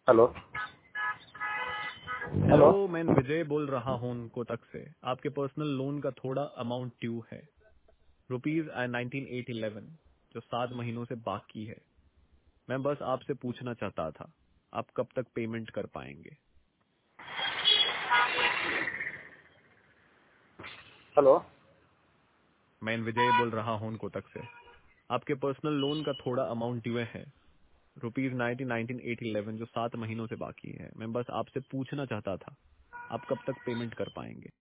Hello hello. Hello, मैं विजय बोल रहा हूँ कोटक से। आपके पर्सनल लोन का थोड़ा अमाउंट ड्यू है, ₹19,811, जो 7 महीनों से बाकी है। मैं बस आपसे पूछना चाहता था, आप कब तक पेमेंट कर पाएंगे? हेलो। मैं विजय बोल रहा हूँ कोटक से। आपके पर्सनल लोन का थोड़ा अमाउंट ड्यू है, ₹19,811, जो 7 महीनों से बाकी है। मैं बस आपसे पूछना चाहता था, आप कब तक पेमेंट कर पाएंगे?